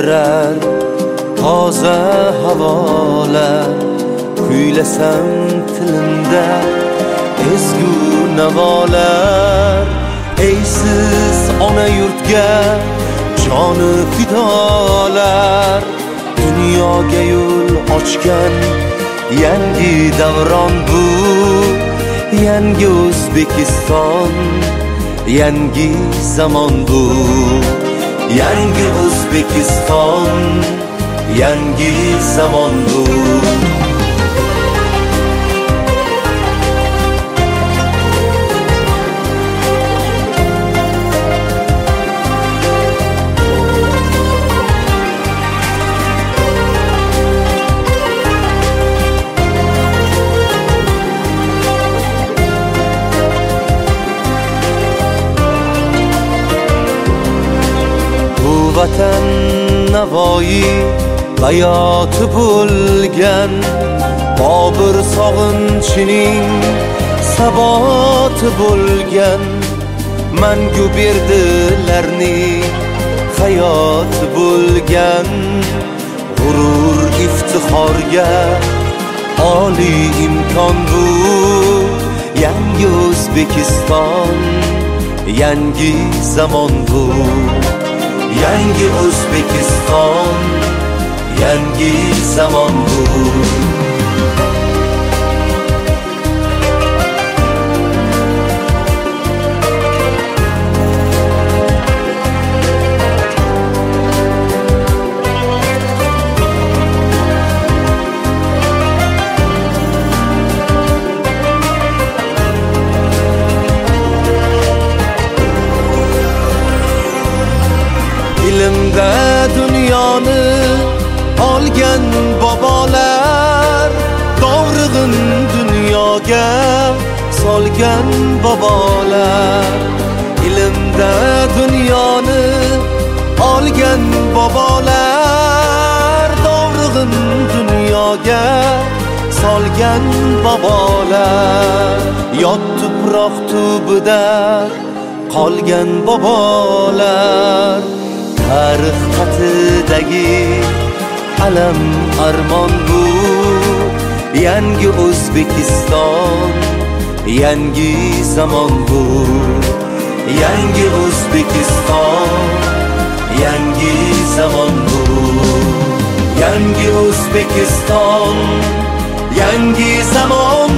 berar toza havolar, kuylasam tilimda ezgu navolar. Eysiz ona yurtga joni fidolar, dunyoga yo'l ochgan yangi davron bu. Yangi O'zbekiston, yangi zamon bu. Yangi O'zbekiston, yangi zamon bu. Vatan Navoiy bayoti bo'lgan, Bobur sog'inchining saboti bo'lgan, mangu berdilarning hayoti bo'lgan. G'urur iftixorga oliy imkon bu. Yangi O'zbekiston, yangi zamon bu. Yangi O'zbekiston, yangi zamon bu. Ilmda dunyoni olgan bobolar, dovrug'in dunyoga solgan bobolar. Ilmda dunyoni olgan bobolar, dovrug'in dunyoga solgan bobolar. Yot tuproq tubida qolgan bobolar, tarix xatidagi alam armon bu. Yangi O'zbekiston, yangi zamon bu. Yangi O'zbekiston, yangi zamon bu. Yangi O'zbekiston, yangi zamon